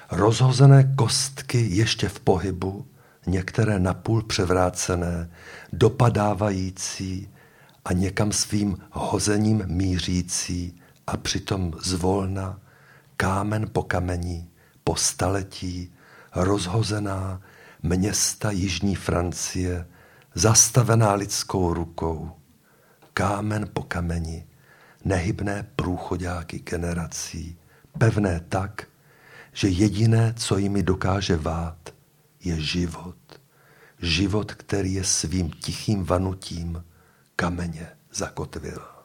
Rozhozené kostky ještě v pohybu, některé napůl převrácené, dopadávající a někam svým hozením mířící a přitom zvolna, kámen po kameni, po staletí, rozhozená města jižní Francie, zastavená lidskou rukou, kámen po kameni, nehybné průchodáky generací, pevné tak, že jediné, co jimi dokáže vát, je život. Život, který je svým tichým vanutím kameně zakotvil.